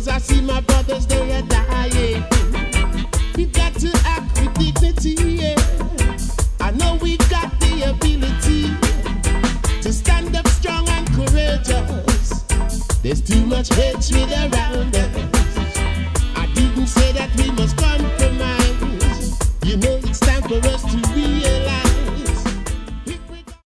Cause I see my brothers, they are dying. We've got to act with dignity, yeah. I know we've got the ability to stand up strong and courageous. There's too much hatred around us. I didn't say that we must confront.